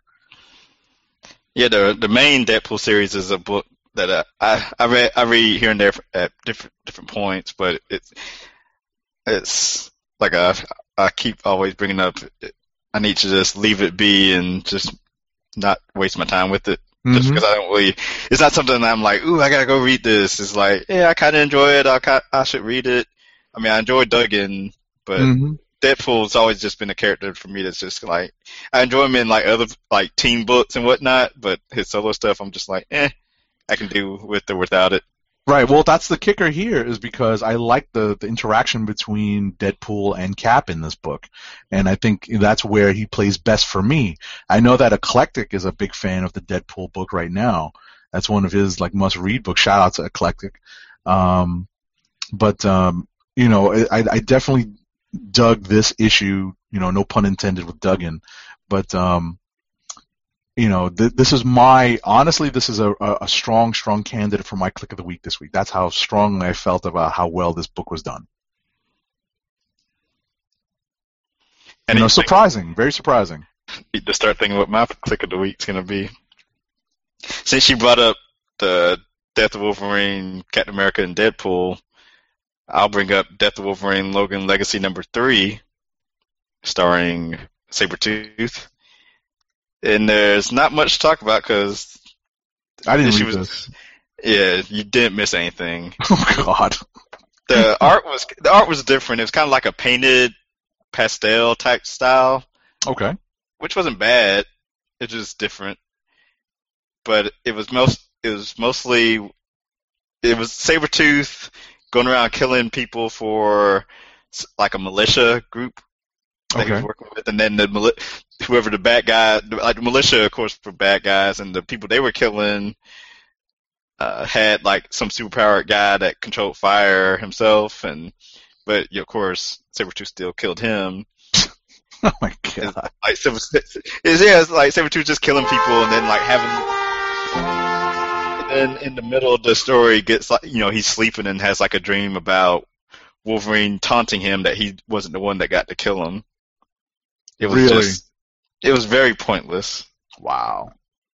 Yeah, the the main Deadpool series is a book that uh, I I read I read here and there at different different points, but it's it's like I I keep always bringing up. I need to just leave it be and just not waste my time with it, mm-hmm. just because I don't really. It's not something that I'm like, ooh, I gotta go read this. It's like, yeah, I kind of enjoy it. I I should read it. I mean, I enjoy Duggan, but mm-hmm. Deadpool's always just been a character for me that's just like, I enjoy him in like other like team books and whatnot, but his solo stuff, I'm just like, eh, I can do with or without it. Right. Well, that's the kicker here, is because I like the, the interaction between Deadpool and Cap in this book, and I think that's where he plays best for me. I know that Eclectic is a big fan of the Deadpool book right now. That's one of his like must-read books. Shout out to Eclectic. Um, but um, you know, I, I definitely dug this issue. You know, no pun intended with Duggan, but um, you know, th- this is my, honestly, this is a, a strong, strong candidate for my Click of the Week this week. That's how strongly I felt about how well this book was done. And you know, surprising, very surprising. To start thinking what my Click of the Week's going to be. Since you brought up the Death of Wolverine, Captain America, and Deadpool, I'll bring up Death of Wolverine, Logan Legacy number three, starring Sabretooth. And there's not much to talk about because I didn't read was, this. Yeah, you didn't miss anything. Oh God. The art was the art was different. It was kind of like a painted pastel type style. Okay. Which wasn't bad. It was just different. But it was most it was mostly it was Sabretooth going around killing people for like a militia group that okay. he was working with, and then the whoever the bad guy, like the militia, of course, were bad guys, and the people they were killing uh, had like some superpowered guy that controlled fire himself, and but of course, Sabretooth still killed him. Oh my God! Like it's, yeah, it's like Sabretooth just killing people, and then like having. And then in the middle of the story, gets like you know he's sleeping and has like a dream about Wolverine taunting him that he wasn't the one that got to kill him. It was really? just, it was very pointless. Wow.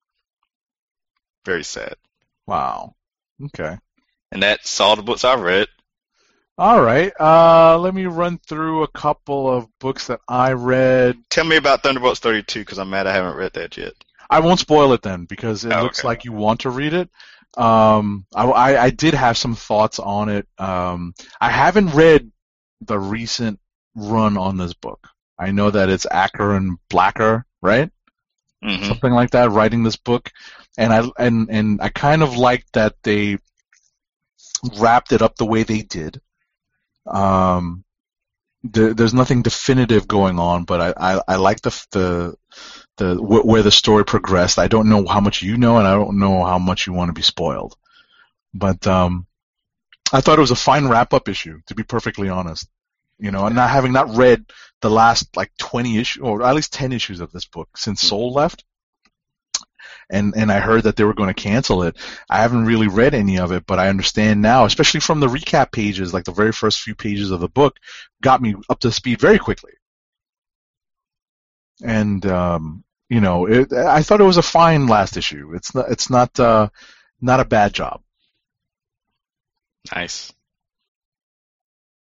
Very sad. Wow. Okay. And that's all the books I've read. All right. Uh, let me run through a couple of books that I read. Tell me about Thunderbolts thirty-two, because I'm mad I haven't read that yet. I won't spoil it then, because it oh, looks okay. like you want to read it. Um, I, I, I did have some thoughts on it. Um, I haven't read the recent run on this book. I know that it's Acker and Blacker, right? Mm-hmm. Something like that, writing this book. And I and, and I kind of liked that they wrapped it up the way they did. Um, there, there's nothing definitive going on, but I, I, I like the the the wh- where the story progressed. I don't know how much you know, and I don't know how much you want to be spoiled. But um, I thought it was a fine wrap-up issue, to be perfectly honest. You know, and not having not read the last like twenty issues, or at least ten issues of this book since Soul left, and and I heard that they were going to cancel it. I haven't really read any of it, but I understand now, especially from the recap pages, like the very first few pages of the book, got me up to speed very quickly. And um, you know, it, I thought it was a fine last issue. It's not, it's not, uh, not a bad job. Nice.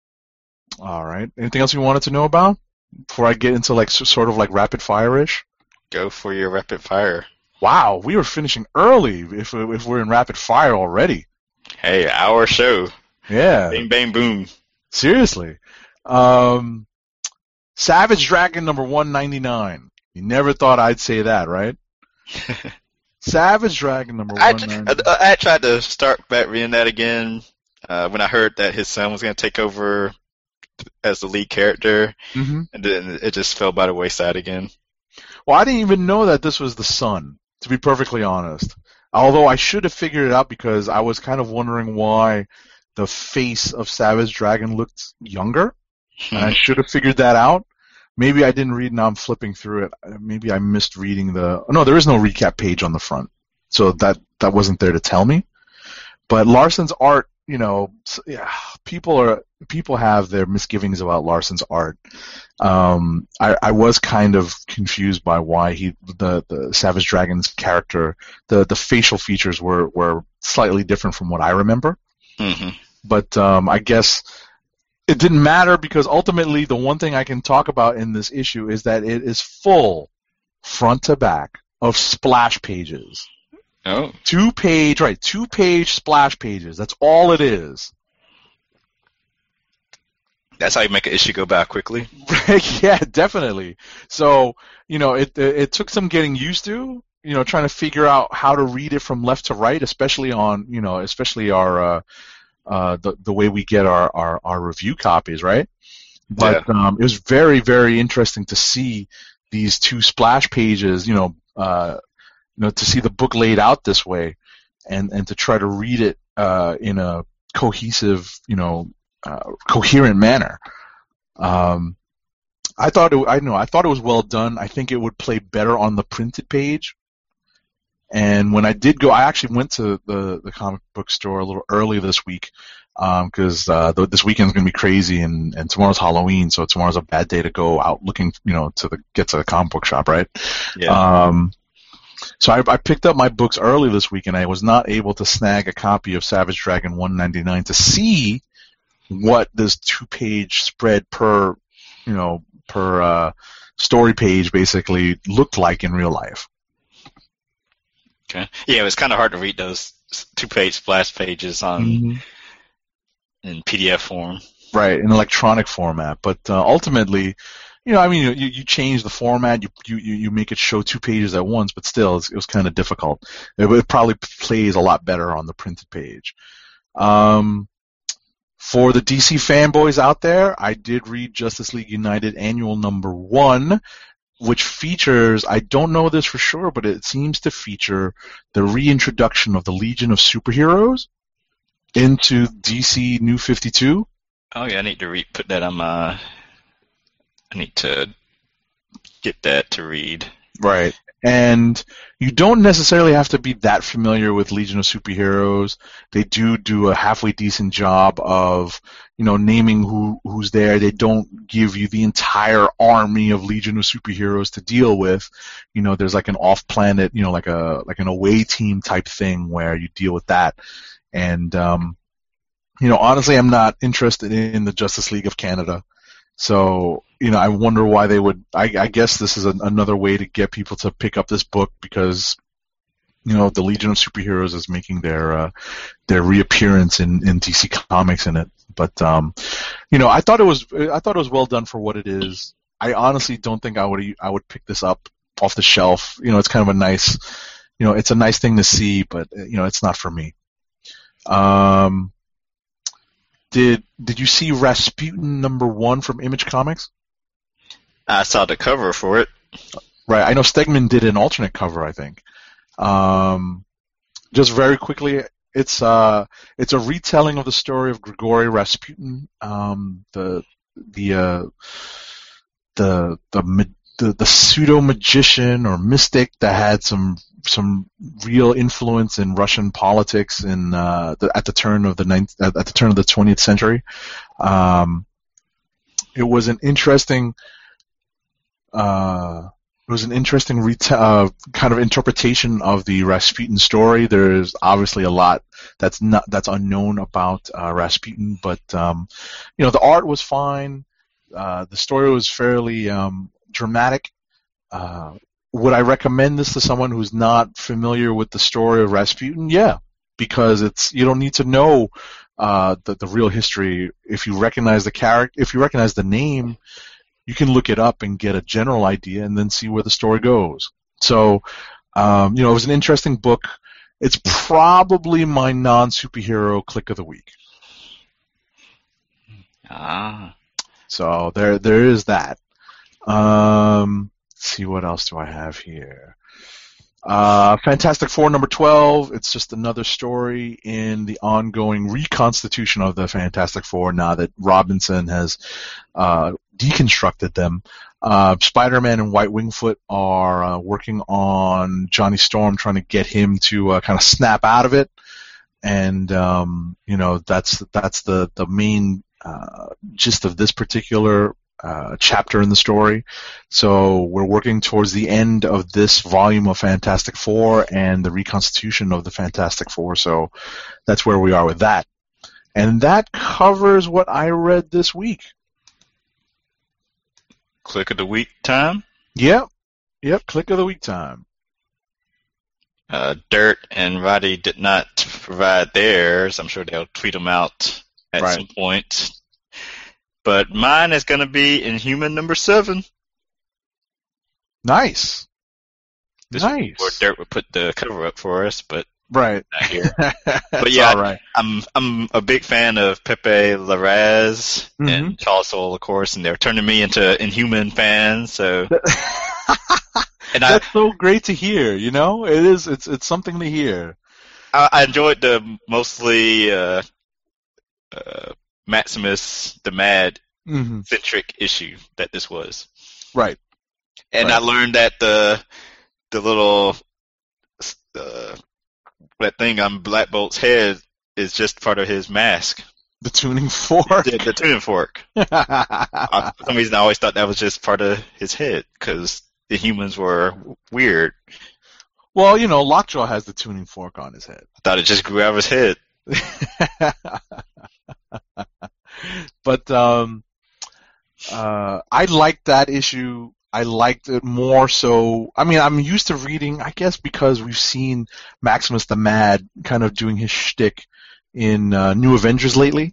All right. Anything else you wanted to know about before I get into like s- sort of like rapid fire-ish? Go for your rapid fire. Wow, we were finishing early if if we're in rapid fire already. Hey, our show. Yeah. Bang, bang, boom. Seriously. Um, Savage Dragon number one ninety-nine. You never thought I'd say that, right? Savage Dragon number I, one ninety-nine. I, I tried to start back reading that again uh, when I heard that his son was going to take over as the lead character, Mm-hmm. and then it just fell by the wayside again. Well, I didn't even know that this was the son, to be perfectly honest. Although I should have figured it out because I was kind of wondering why the face of Savage Dragon looked younger, and I should have figured that out. Maybe I didn't read, now I'm flipping through it. Maybe I missed reading the... No, there is no recap page on the front, so that, that wasn't there to tell me. But Larson's art, you know, yeah, people are people have their misgivings about Larson's art. Um, I, I was kind of confused by why he the, the Savage Dragon's character, the, the facial features were, were slightly different from what I remember. Mm-hmm. But um, I guess it didn't matter because ultimately the one thing I can talk about in this issue is that it is full, front to back, of splash pages. Oh. Two page, right, two page splash pages. That's all it is. That's how you make an issue go by quickly. Yeah, definitely. So, you know, it, it it took some getting used to, you know, trying to figure out how to read it from left to right, especially on, you know, especially our, uh, uh, the, the way we get our, our, our review copies, right? But Yeah. um, it was very, very interesting to see these two splash pages, you know, uh, you know, to see the book laid out this way and, and to try to read it uh, in a cohesive, you know, uh, coherent manner. Um, I thought it, I know I thought it was well done. I think it would play better on the printed page. And when I did go, I actually went to the, the comic book store a little early this week because um, uh, th- this weekend's going to be crazy, and, and tomorrow's Halloween, so tomorrow's a bad day to go out looking, you know, to the get to the comic book shop, right? Yeah. Um, so I, I picked up my books early this week, and I was not able to snag a copy of Savage Dragon one ninety-nine to see what this two-page spread per, you know, per uh, story page basically looked like in real life. Okay. Yeah, it was kind of hard to read those two-page splash pages on Mm-hmm. in P D F form. Right, in electronic format. But uh, ultimately, you know, I mean, you, you change the format, you, you you make it show two pages at once, but still, it's, it was kind of difficult. It, it probably plays a lot better on the printed page. Um, for the D C fanboys out there, I did read Justice League United Annual Number One, which features, I don't know this for sure, but it seems to feature the reintroduction of the Legion of Superheroes into D C New fifty-two. Oh yeah, I need to read, put that on my. I need to get that to read. Right. And you don't necessarily have to be that familiar with Legion of Superheroes. They do do a halfway decent job of, you know, naming who who's there. They don't give you the entire army of Legion of Superheroes to deal with. You know, there's like an off-planet, you know, like a like an away team type thing where you deal with that. And um, you know, honestly, I'm not interested in the Justice League of Canada. So, you know, I wonder why they would. I, I guess this is a, another way to get people to pick up this book because, you know, the Legion of Superheroes is making their uh, their reappearance in, in D C Comics in it. But um, you know, I thought it was I thought it was well done for what it is. I honestly don't think I would I would pick this up off the shelf. You know, it's kind of a nice, you know, it's a nice thing to see, but you know, it's not for me. Um. Did did you see Rasputin number one from Image Comics? I saw the cover for it. Right, I know Stegman did an alternate cover, I think. Um, just very quickly, it's uh, it's a retelling of the story of Grigory Rasputin, um, the the uh, the the the, the pseudo magician or mystic that had some some real influence in Russian politics in uh, the, at the turn of the ninth, at the turn of the twentieth century. Um, it was an interesting. Uh, it was an interesting reta- uh, kind of interpretation of the Rasputin story. There's obviously a lot that's not that's unknown about uh, Rasputin, but um, you know, the art was fine. Uh, the story was fairly um, dramatic. Uh, would I recommend this to someone who's not familiar with the story of Rasputin? Yeah, because it's you don't need to know uh, the the real history. If you recognize the character, if you recognize the name, you can look it up and get a general idea, and then see where the story goes. So, um, you know, it was an interesting book. It's probably my non-superhero click of the week. Ah. So there, there is that. Um, let's see, what else do I have here? Uh, Fantastic Four number twelve. It's just another story in the ongoing reconstitution of the Fantastic Four now that Robinson has uh, deconstructed them. Uh, Spider-Man and White Wingfoot are uh, working on Johnny Storm, trying to get him to uh, kind of snap out of it. And um, you know, that's that's the the main uh, gist of this particular uh, chapter in the story. So we're working towards the end of this volume of Fantastic Four and the reconstitution of the Fantastic Four. So that's where we are with that. And that covers what I read this week. Click of the week time? Yep. Yep, click of the week time. Uh, Dirt and Roddy did not provide theirs. I'm sure they'll tweet them out at Right. some point. But mine is going to be Inhuman number seven. Nice. This nice. Where Dirt would put the cover up for us, but Right. not here. But yeah, all right. I'm I'm a big fan of Pepe Larraz Mhm. and Charles Soule, of course, and they're turning me into Inhuman fans. So, and I, That's so great to hear. You know, it is. It's it's something to hear. I I enjoyed the mostly uh, uh, Maximus the Mad Mm-hmm. centric issue that this was, Right. and Right. I learned that the the little uh, that thing on Black Bolt's head is just part of his mask. The tuning fork. The, the tuning fork. I, for some reason, I always thought that was just part of his head because the humans were weird. Well, you know, Lockjaw has the tuning fork on his head. I thought it just grew out of his head. But um, uh, I liked that issue. I liked it more so. I mean, I'm used to reading, I guess, because we've seen Maximus the Mad kind of doing his shtick in uh, New Avengers lately,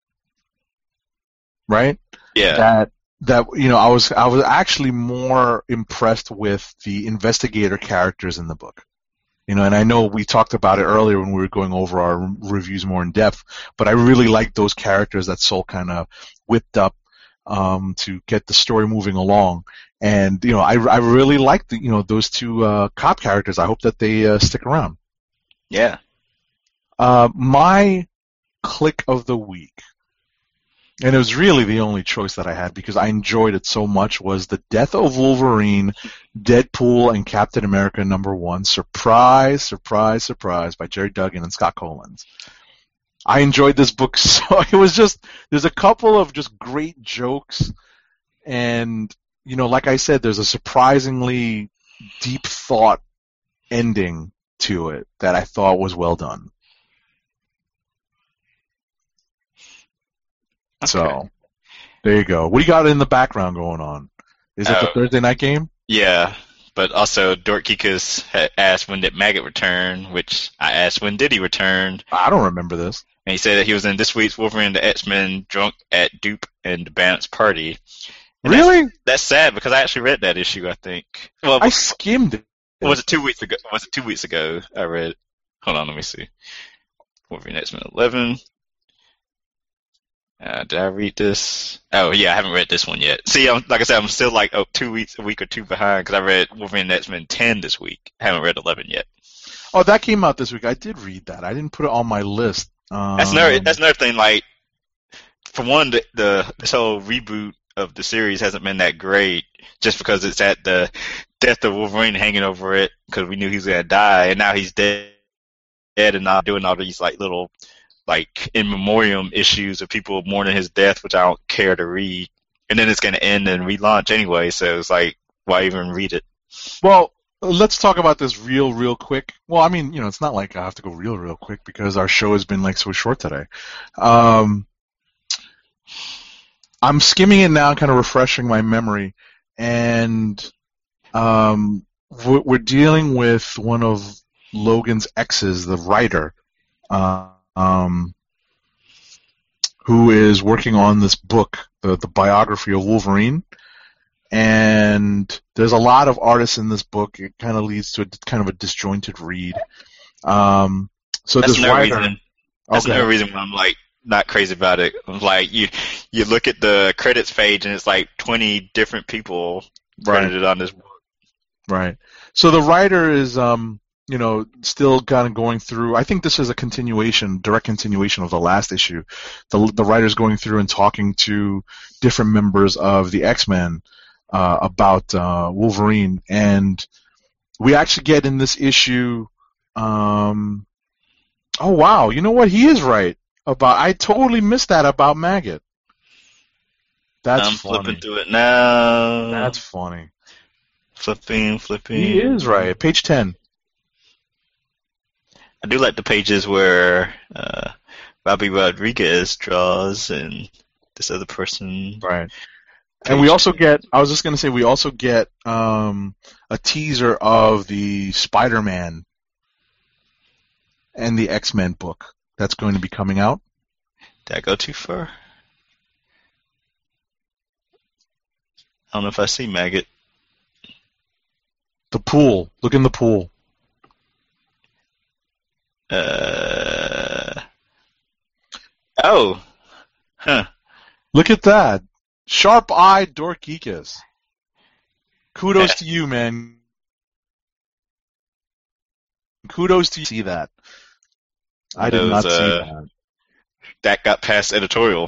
right? Yeah. That that you know, I was I was actually more impressed with the investigator characters in the book. You know, and I know we talked about it earlier when we were going over our reviews more in depth, but I really liked those characters that Soule kind of whipped up um, to get the story moving along. And, you know, I, I really liked, the, you know, those two uh, cop characters. I hope that they uh, stick around. Yeah. Uh, my click of the week, and it was really the only choice that I had because I enjoyed it so much, was The Death of Wolverine, Deadpool, and Captain America number one. Surprise, surprise, surprise by Jerry Duggan and Scott Kolins. I enjoyed this book so it was just, there's a couple of just great jokes, and, you know, like I said, there's a surprisingly deep thought ending to it that I thought was well done. Okay. So, there you go. What do you got in the background going on? Is it the Oh. Thursday night game? Yeah. But also, Dort Kikas had asked when did Maggot return, which I asked when did he return, I don't remember this. and he said that he was in this week's Wolverine and the X-Men Drunk at Dupe and the Balance Party. And Really? That's, that's sad because I actually read that issue, I think. Well, I skimmed it. was it two weeks ago? Was it two weeks ago I read? Hold on, let me see. Wolverine X-Men eleven. Uh, did I read this? Oh, yeah, I haven't read this one yet. See, I'm, like I said, I'm still like oh, two weeks, a week or two behind because I read Wolverine X-Men ten this week. I haven't read eleven yet. Oh, that came out this week. I did read that. I didn't put it on my list. Um, That's another. That's another thing. Like, for one, the, the this whole reboot of the series hasn't been that great, just because it's at the death of Wolverine hanging over it because we knew he was gonna die, and now he's dead, dead, and not doing all these like little like in memoriam issues of people mourning his death, which I don't care to read. And then it's gonna end and relaunch anyway, so it's like, why even read it? Well, let's talk about this real, real quick. Well, I mean, you know, it's not like I have to go real, real quick because our show has been like so short today. Um, I'm skimming it now, kind of refreshing my memory, and um, we're, we're dealing with one of Logan's exes, the writer, uh, um, who is working on this book, the, the biography of Wolverine. And there's a lot of artists in this book. It kind of leads to a, kind of a disjointed read. Um, so That's this no writer, reason. That's okay. no reason why I'm like not crazy about it. Like you, you look at the credits page and it's like twenty different people Right. credited on this book. Right. So the writer is, um, you know, still kind of going through. I think this is a continuation, direct continuation of the last issue. The the writer's going through and talking to different members of the X-Men uh, about uh, Wolverine, and we actually get in this issue. Um, oh wow! You know what? He is right about. I totally missed that about Maggot. That's I'm funny. flipping through it now. That's funny. Flipping, flipping. He is right. Page ten. I do like the pages where uh, Robbie Rodriguez draws and this other person. Right. And we also get, I was just going to say, we also get um, a teaser of the Spider-Man and the X-Men book that's going to be coming out. Did I go too far? I don't know if I see Maggot. The pool. Look in the pool. Uh. Oh. Huh. Look at that. Sharp-eyed Dorkeekis. Kudos Yeah. to you, man. Kudos to you. See that. I did Those, not see uh, that. That got past editorial.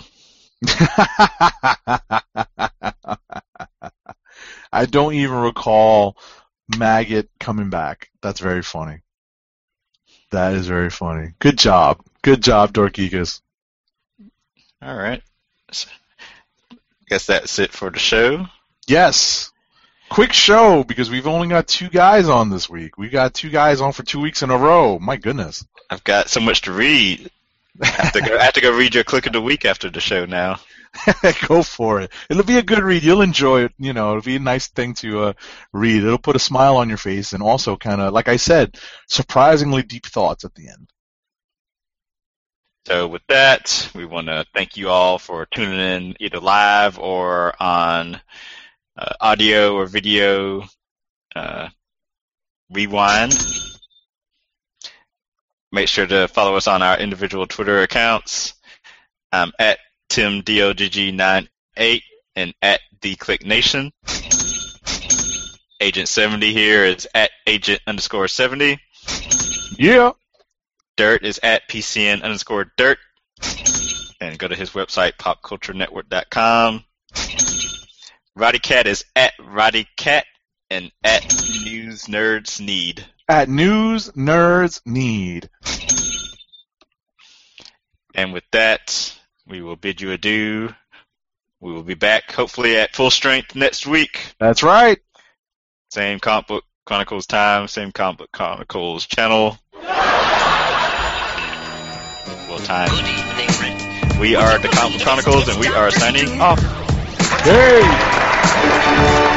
I don't even recall Maggot coming back. That's very funny. That is very funny. Good job. Good job, Dorkeekis. All right. So, guess that's it for the show. Yes. Quick show because we've only got two guys on this week. We got two guys on for two weeks in a row. My goodness. I've got so much to read. I have to go, I have to go read your click of the week after the show now. Go for it. It'll be a good read. You'll enjoy it. You know, it'll be a nice thing to uh, read. It'll put a smile on your face and also kind of, like I said, surprisingly deep thoughts at the end. So with that, we want to thank you all for tuning in either live or on uh, audio or video uh, rewind. Make sure to follow us on our individual Twitter accounts. I'm at Tim D O G G ninety-eight and at TheClickNation. Agent seventy here is at Agent underscore seventy. Yeah. Dirt is at P C N underscore Dirt. And go to his website, pop culture network dot com. Roddy Cat is at Roddy Cat and at News Nerds Need. At News Nerds Need. And with that, we will bid you adieu. We will be back hopefully at full strength next week. That's right. Same Comic Book Chronicles time, same Comic Book Chronicles channel. Well time. Good evening, Rick. We are the Comic Book Chronicles and we are signing off. Hey!